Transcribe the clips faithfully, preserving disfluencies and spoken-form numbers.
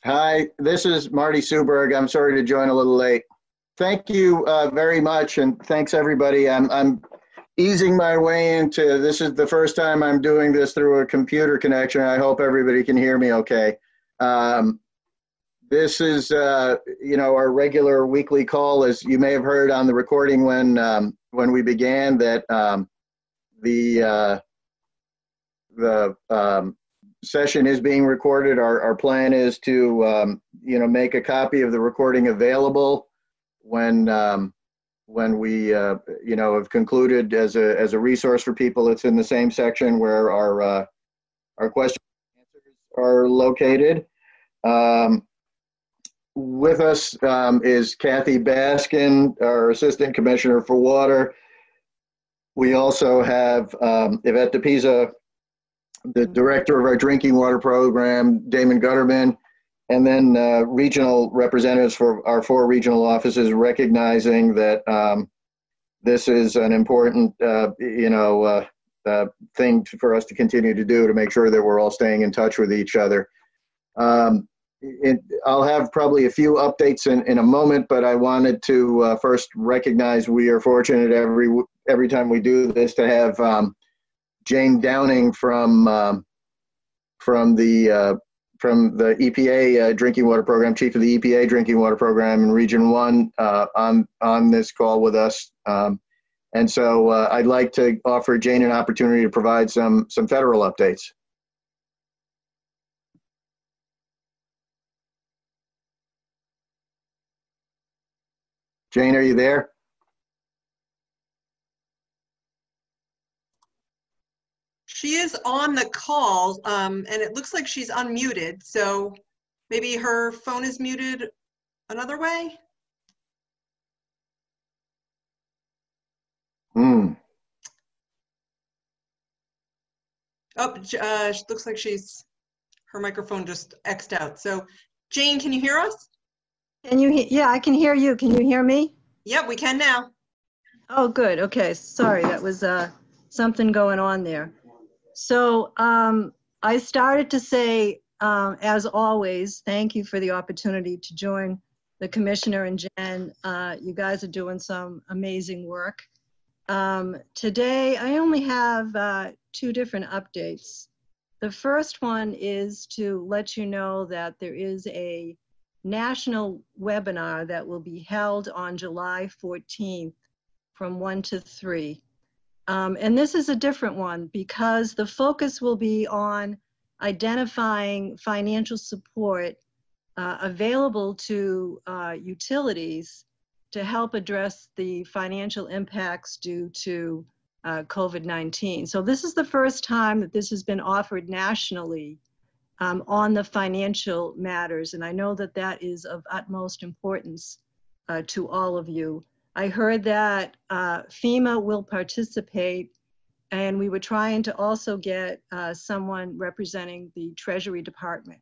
Hi, this is Marty Suberg. I'm sorry to join a little late. Thank you uh, very much, and thanks everybody. I'm I'm easing my way into this. Is the first time I'm doing this through a computer connection. I hope everybody can hear me okay. Um, this is uh, you know our regular weekly call, as you may have heard on the recording when um, when we began that um, the uh, the um, session is being recorded. Our, our plan is to, um, you know, make a copy of the recording available when, um, when we, uh, you know, have concluded as a, as a resource for people. It's in the same section where our, uh, our questions and answers are located. Um, with us um, is Kathy Baskin, our Assistant Commissioner for Water. We also have um, Yvette DePisa, the director of our drinking water program, Damon Gutterman, and then uh, regional representatives for our four regional offices, recognizing that um, this is an important, uh, you know, uh, uh, thing for us to continue to do to make sure that we're all staying in touch with each other. Um, it, I'll have probably a few updates in, in a moment, but I wanted to uh, first recognize we are fortunate every every time we do this to have um, Jane Downing from um, from the uh, from the E P A uh, drinking water program, chief of the E P A drinking water program in Region One, uh, on on this call with us. Um, and so uh, I'd like to offer Jane an opportunity to provide some some federal updates. Jane, are you there? She is on the call, um, and it looks like she's unmuted, so maybe her phone is muted another way? Hmm. Oh, uh, looks like she's, her microphone just X'd out. So Jane, can you hear us? Can you hear? Yeah, I can hear you. Can you hear me? Yep, we can now. Oh, good. Okay. Sorry, that was uh, something going on there. So um, I started to say, um, as always, thank you for the opportunity to join the commissioner and Jen. Uh, you guys are doing some amazing work. Um, today, I only have uh, two different updates. The first one is to let you know that there is a national webinar that will be held on July fourteenth from one to three. Um, and this is a different one because the focus will be on identifying financial support uh, available to uh, utilities to help address the financial impacts due to uh, COVID nineteen. So this is the first time that this has been offered nationally um, on the financial matters. And I know that that is of utmost importance uh, to all of you. I heard that uh, FEMA will participate, and we were trying to also get uh, someone representing the Treasury Department.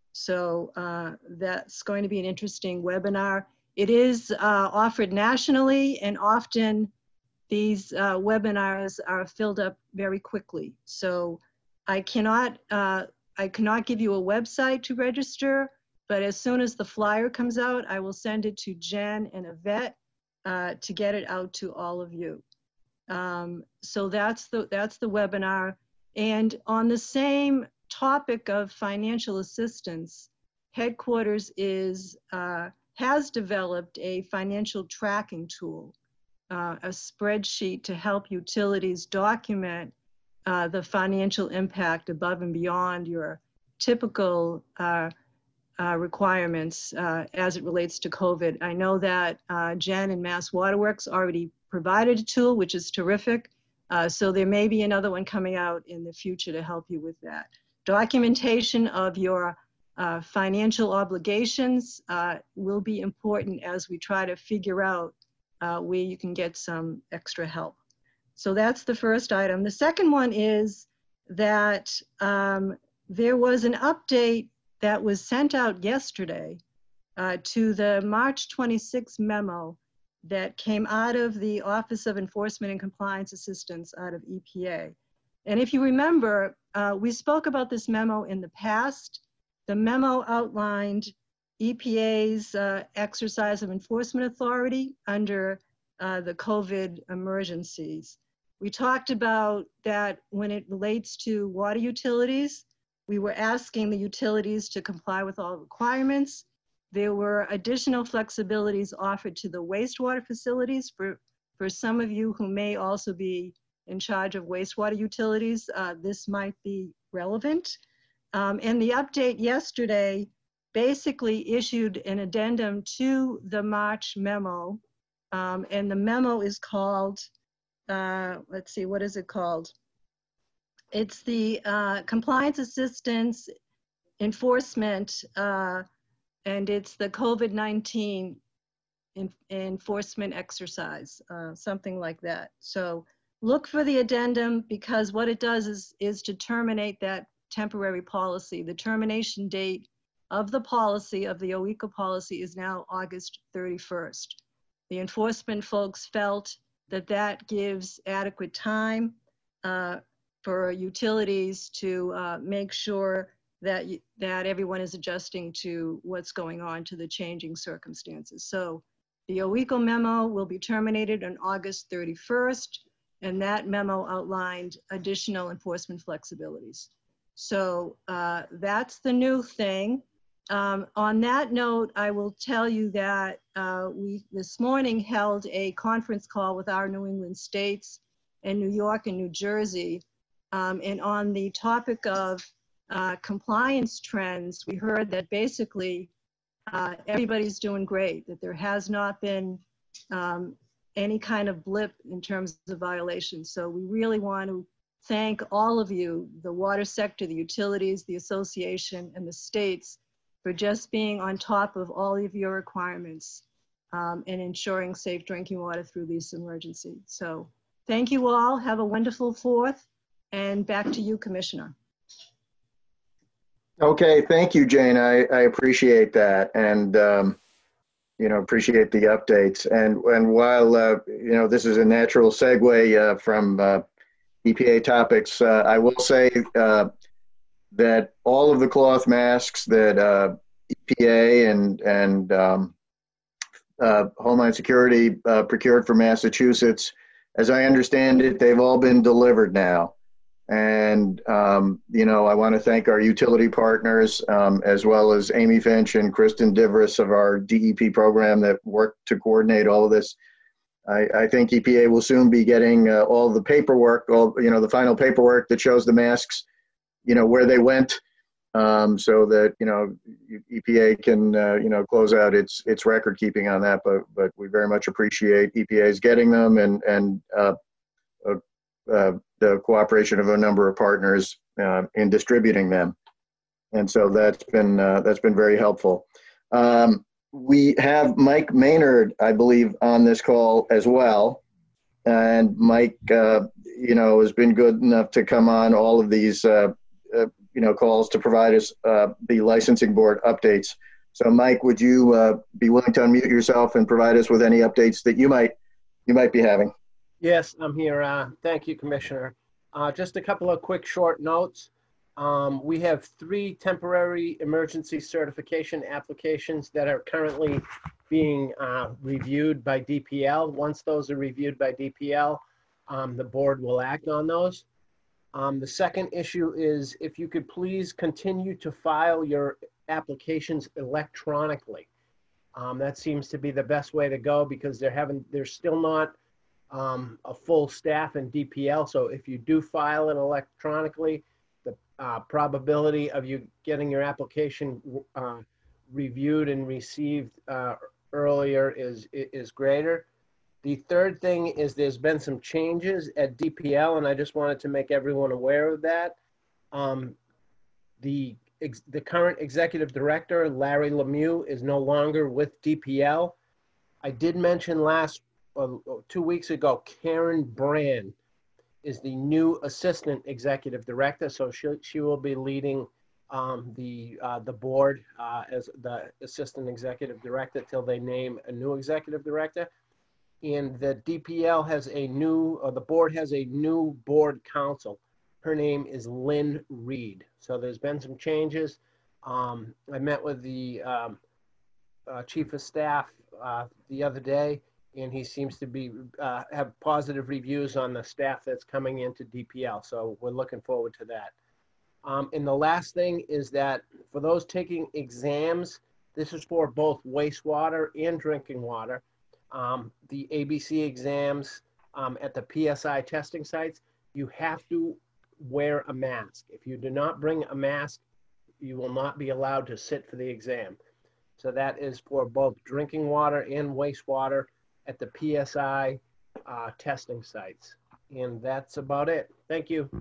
So uh, that's going to be an interesting webinar. It is uh, offered nationally, and often these uh, webinars are filled up very quickly. So I cannot, uh, I cannot give you a website to register, but as soon as the flyer comes out, I will send it to Jen and Yvette uh, to get it out to all of you. Um, so that's the, that's the webinar. And on the same topic of financial assistance, headquarters is, uh, has developed a financial tracking tool, uh, a spreadsheet to help utilities document uh, the financial impact above and beyond your typical uh, uh, requirements uh, as it relates to COVID. I know that uh, Jen and Mass Waterworks already provided a tool, which is terrific. Uh, so there may be another one coming out in the future to help you with that. Documentation of your uh, financial obligations uh, will be important as we try to figure out uh, where you can get some extra help. So that's the first item. The second one is that um, there was an update that was sent out yesterday uh, to the March twenty-sixth memo that came out of the Office of Enforcement and Compliance Assistance out of E P A. And if you remember, uh, we spoke about this memo in the past, the memo outlined E P A's uh, exercise of enforcement authority under uh, the COVID emergencies. We talked about that when it relates to water utilities. We were asking the utilities to comply with all requirements. There were additional flexibilities offered to the wastewater facilities for, for some of you who may also be in charge of wastewater utilities. Uh, this might be relevant. Um, and the update yesterday basically issued an addendum to the March memo. Um, and the memo is called, uh, let's see, what is it called? It's the uh, Compliance Assistance Enforcement, uh, and it's the COVID nineteen in, enforcement exercise, uh, something like that. So look for the addendum, because what it does is, is to terminate that temporary policy. The termination date of the policy, of the O E C O policy, is now August thirty-first. The enforcement folks felt that that gives adequate time uh, for utilities to uh, make sure that, that everyone is adjusting to what's going on, to the changing circumstances. So the O E C O memo will be terminated on August thirty-first, and that memo outlined additional enforcement flexibilities. So uh, that's the new thing. Um, on that note, I will tell you that uh, we this morning held a conference call with our New England states in New York and New Jersey. Um, and on the topic of uh, compliance trends, we heard that basically uh, everybody's doing great, that there has not been um, any kind of blip in terms of violations. So we really want to thank all of you, the water sector, the utilities, the association, and the states, for just being on top of all of your requirements um, and ensuring safe drinking water through this emergency. So thank you all. Have a wonderful fourth. And back to you, Commissioner. Okay, thank you, Jane. I, I appreciate that, and um, you know, appreciate the updates. And and while uh, you know, this is a natural segue uh, from uh, E P A topics, uh, I will say uh, that all of the cloth masks that uh, E P A and and um, uh, Homeland Security uh, procured for Massachusetts, as I understand it, they've all been delivered now. And, um, you know, I want to thank our utility partners, um, as well as Amy Finch and Kristen Divris of our D E P program that worked to coordinate all of this. I, I think E P A will soon be getting uh, all the paperwork, all, you know, the final paperwork that shows the masks, you know, where they went, um, so that, you know, E P A can, uh, you know, close out its its record keeping on that. But but we very much appreciate E P A's getting them, and, and uh, uh, uh, the cooperation of a number of partners uh, in distributing them. And so that's been, uh, that's been very helpful. Um, we have Mike Maynard, I believe, on this call as well. And Mike, uh, you know, has been good enough to come on all of these, uh, uh, you know, calls to provide us uh, the licensing board updates. So Mike, would you uh, be willing to unmute yourself and provide us with any updates that you might, you might be having? Yes, I'm here. Uh, thank you, Commissioner. Uh, just a couple of quick short notes. Um, we have three temporary emergency certification applications that are currently being uh, reviewed by D P L. Once those are reviewed by D P L, um, the board will act on those. Um, the second issue is if you could please continue to file your applications electronically. Um, that seems to be the best way to go, because they're having, they're still not Um, a full staff in D P L. So if you do file it electronically, the uh, probability of you getting your application uh, reviewed and received uh, earlier is, is greater. The third thing is there's been some changes at D P L, and I just wanted to make everyone aware of that. Um, the, ex the current executive director, Larry Lemieux, is no longer with D P L. I did mention last Uh, two weeks ago, Karen Brand is the new assistant executive director. So she, she will be leading um, the, uh, the board uh, as the assistant executive director till they name a new executive director. And the D P L has a new, or the board has a new board counsel. Her name is Lynn Reed. So there's been some changes. Um, I met with the um, uh, chief of staff uh, the other day, and he seems to be uh, have positive reviews on the staff that's coming into D P L. So we're looking forward to that. Um, and the last thing is that for those taking exams, this is for both wastewater and drinking water. Um, the A B C exams um, at the P S I testing sites, you have to wear a mask. If you do not bring a mask, you will not be allowed to sit for the exam. So that is for both drinking water and wastewater at the P S I uh, testing sites. And that's about it. Thank you.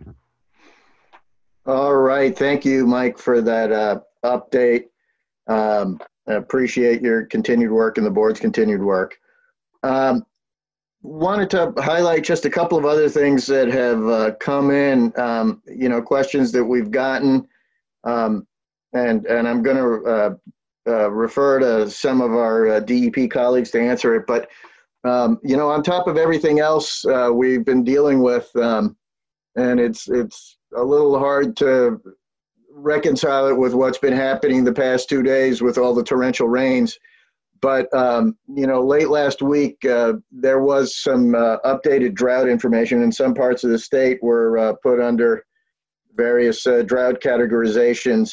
All right. Thank you, Mike, for that uh, update. Um, I appreciate your continued work and the board's continued work. Um, wanted to highlight just a couple of other things that have uh, come in, um, you know, questions that we've gotten. Um, and, and I'm going to uh, uh, refer to some of our uh, D E P colleagues to answer it. But, um, you know, on top of everything else uh, we've been dealing with, um, and it's, it's a little hard to reconcile it with what's been happening the past two days with all the torrential rains. But, um, you know, late last week, uh, there was some uh, updated drought information, and some parts of the state were uh, put under various uh, drought categorizations.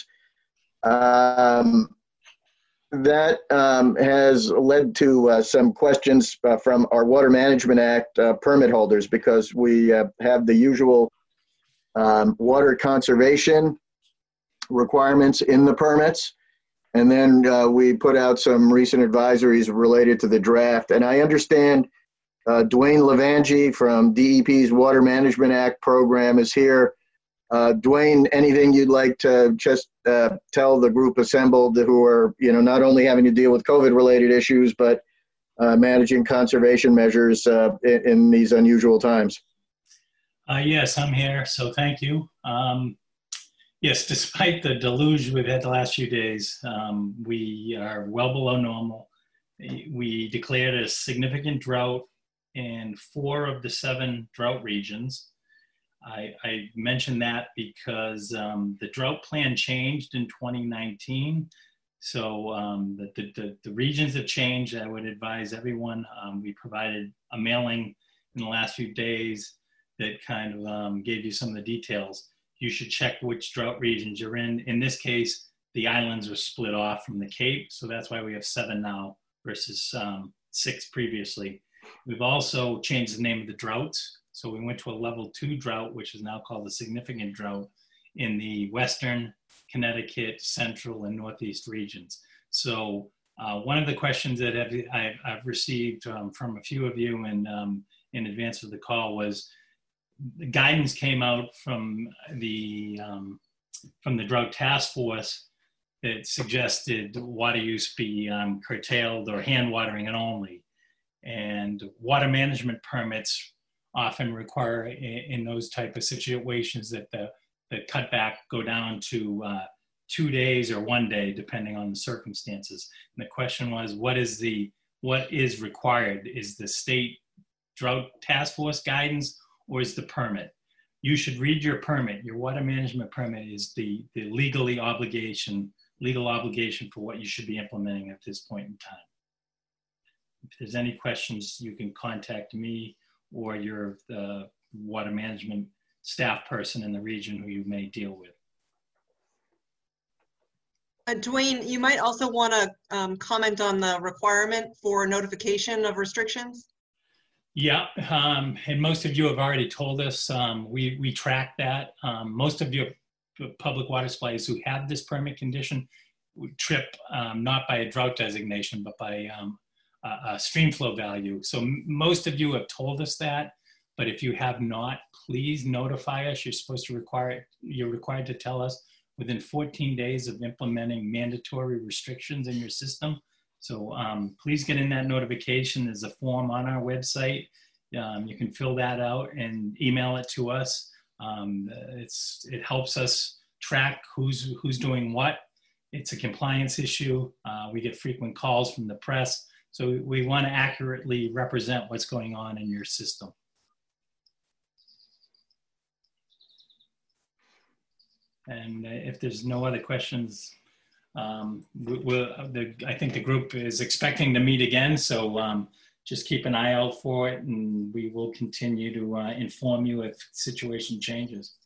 Um, that um, has led to uh, some questions uh, from our Water Management Act uh, permit holders, because we uh, have the usual um, water conservation requirements in the permits. And then uh, we put out some recent advisories related to the draft. And I understand uh, Dwayne Levangie from D E P's Water Management Act program is here. Uh, Dwayne, anything you'd like to just uh, tell the group assembled who are, you know, not only having to deal with COVID-related issues, but uh, managing conservation measures uh, in, in these unusual times? Uh, yes, I'm here, so thank you. Um, yes, despite the deluge we've had the last few days, um, we are well below normal. We declared a significant drought in four of the seven drought regions. I, I mentioned that because um, the drought plan changed in twenty nineteen. So um, the, the, the, the regions have changed. I would advise everyone. Um, we provided a mailing in the last few days that kind of um, gave you some of the details. You should check which drought regions you're in. In this case, the islands were split off from the Cape, so that's why we have seven now versus um, six previously. We've also changed the name of the droughts. So we went to a level two drought, which is now called the significant drought in the Western, Connecticut, Central, and Northeast regions. So uh, one of the questions that I've, I've, I've received um, from a few of you in, um, in advance of the call was, the guidance came out from the um, from the Drought Task Force that suggested water use be um, curtailed or hand watering it only. And water management permits often require in, in those type of situations that the, the cutback go down to uh, two days or one day, depending on the circumstances. And the question was, what is the what is required? Is the state Drought Task Force guidance, or is the permit? You should read your permit. Your water management permit is the, the legally obligation, legal obligation for what you should be implementing at this point in time. If there's any questions, you can contact me or your the water management staff person in the region who you may deal with. Uh, Dwayne, you might also want to um, comment on the requirement for notification of restrictions. Yeah, um, and most of you have already told us. Um, we, we track that. Um, most of your public water suppliers who have this permit condition would trip um, not by a drought designation, but by um, a, a stream flow value. So m most of you have told us that, but if you have not, please notify us. You're supposed to require, you're required to tell us within fourteen days of implementing mandatory restrictions in your system. So um, please get in that notification. There's a form on our website. Um, you can fill that out and email it to us. Um, it's, it helps us track who's, who's doing what. It's a compliance issue. Uh, we get frequent calls from the press. So we want to accurately represent what's going on in your system. And if there's no other questions, um, we, we'll, the, I think the group is expecting to meet again, so um, just keep an eye out for it, and we will continue to uh, inform you if situation changes.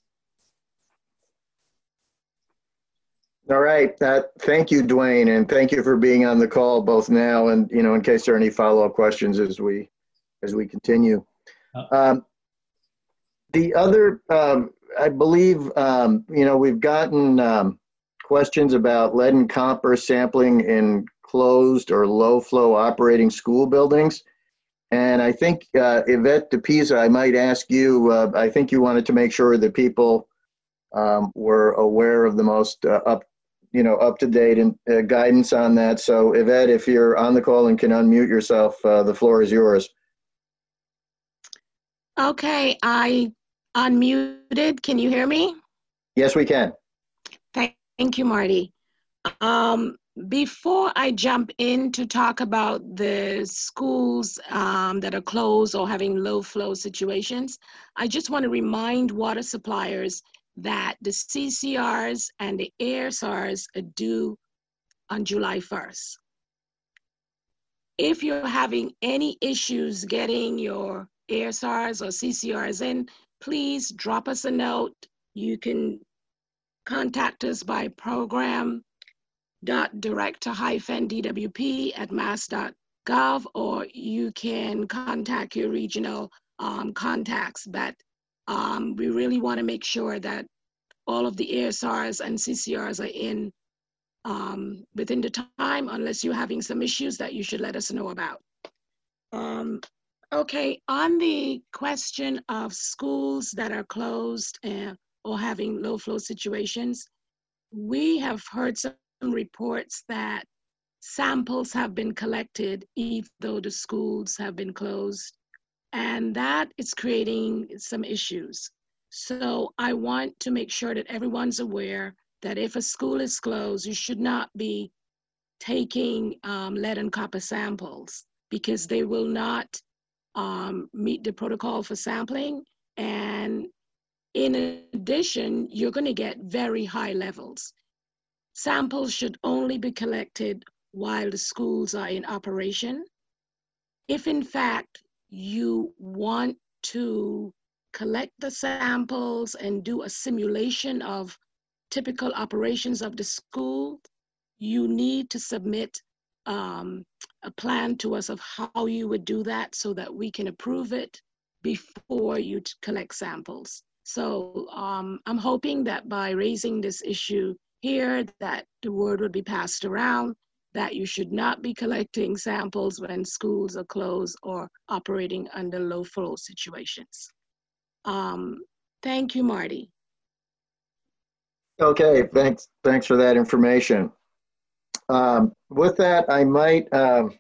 All right. That, thank you, Dwayne, and thank you for being on the call both now and, you know, in case there are any follow-up questions as we as we continue. Um, the other, um, I believe, um, you know, we've gotten um, questions about lead and copper sampling in closed or low-flow operating school buildings. And I think, uh, Yvette DePisa, I might ask you, uh, I think you wanted to make sure that people um, were aware of the most uh, up, you know, up-to-date and uh, guidance on that. So Yvette, if you're on the call and can unmute yourself, uh, the floor is yours. Okay, I unmuted. Can you hear me? Yes, we can. Thank you, Marty. Um, before I jump in to talk about the schools um, that are closed or having low flow situations, I just want to remind water suppliers that the C C Rs and the A S Rs are due on July first. If you're having any issues getting your A S Rs or C C Rs in, please drop us a note. You can contact us by program dot director hyphen D W P at mass dot gov, or you can contact your regional um, contacts. But um, we really want to make sure that all of the A S Rs and C C Rs are in um, within the time, unless you're having some issues that you should let us know about. Um, okay, on the question of schools that are closed and, or having low flow situations, we have heard some reports that samples have been collected even though the schools have been closed, and that is creating some issues. So I want to make sure that everyone's aware that if a school is closed, you should not be taking um, lead and copper samples, because they will not um, meet the protocol for sampling. And in addition, you're going to get very high levels. Samples should only be collected while the schools are in operation. If in fact you want to collect the samples and do a simulation of typical operations of the school, you need to submit um, a plan to us of how you would do that so that we can approve it before you collect samples. So um, I'm hoping that by raising this issue here, that the word would be passed around that you should not be collecting samples when schools are closed or operating under low flow situations. Um, thank you, Marty. Okay, thanks. Thanks for that information. Um, with that, I might um,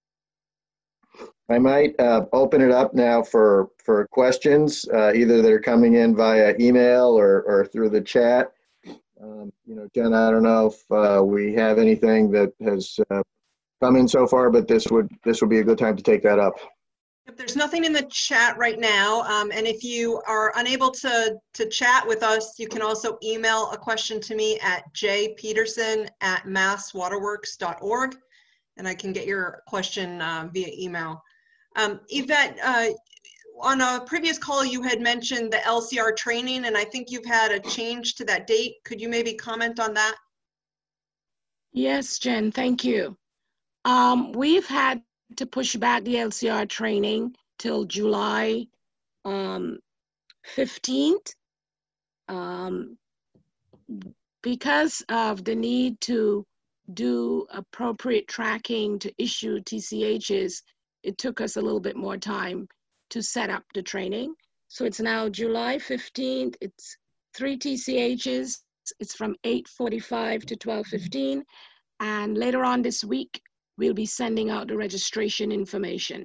I might uh, open it up now for for questions, uh, either that are coming in via email or or through the chat. Um, you know, Jen, I don't know if uh, we have anything that has uh, come in so far, but this would this would be a good time to take that up. If there's nothing in the chat right now, um, and if you are unable to, to chat with us, you can also email a question to me at j peterson at mass waterworks dot org, and I can get your question uh, via email. Um, Yvette, uh, on a previous call, you had mentioned the L C R training, and I think you've had a change to that date. Could you maybe comment on that? Yes, Jen, thank you. Um, we've had to push back the L C R training till July um, fifteenth um, because of the need to do appropriate tracking to issue T C Hs. It took us a little bit more time to set up the training. So it's now July fifteenth. It's three T C Hs. It's from eight forty-five to twelve fifteen. And later on this week, we'll be sending out the registration information.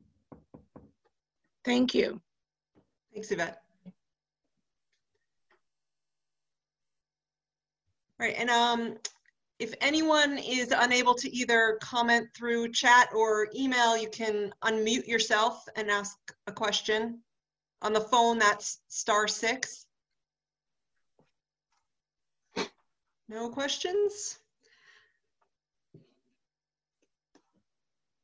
Thank you. Thanks, Yvette. Right, and um, if anyone is unable to either comment through chat or email, you can unmute yourself and ask a question. On the phone, that's star six. No questions?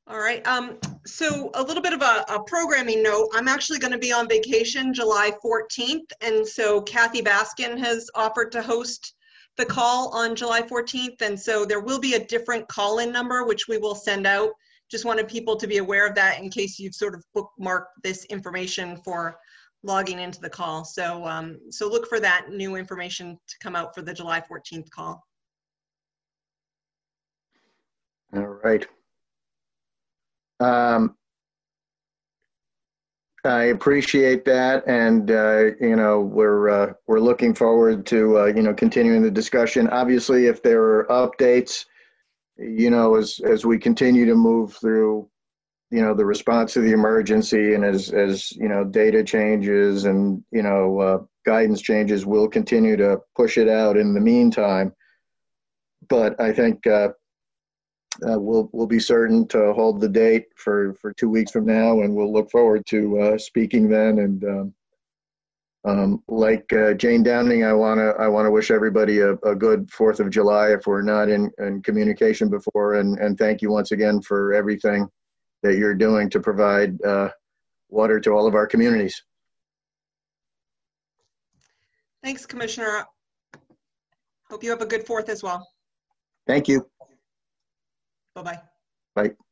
All right. Um, so a little bit of a, a programming note. I'm actually going to be on vacation July fourteenth. And so Kathy Baskin has offered to host the call on July fourteenth. And so there will be a different call-in number, which we will send out. Just wanted people to be aware of that in case you've sort of bookmarked this information for logging into the call. So, um, so look for that new information to come out for the July fourteenth call. All right. Um, I appreciate that, and uh, you know, we're uh, we're looking forward to uh, you know, continuing the discussion. Obviously, if there are updates, you know, as as we continue to move through, you know, the response to the emergency, and as as you know, data changes and you know, uh, guidance changes, we'll continue to push it out in the meantime. But I think. Uh, Uh, we'll we'll be certain to hold the date for for two weeks from now, and we'll look forward to uh, speaking then. And um, um, like uh, Jane Downing, I wanna I wanna wish everybody a, a good Fourth of July if we're not in, in communication before, and and thank you once again for everything that you're doing to provide uh, water to all of our communities. Thanks, Commissioner. Hope you have a good Fourth as well. Thank you. Bye-bye. Bye.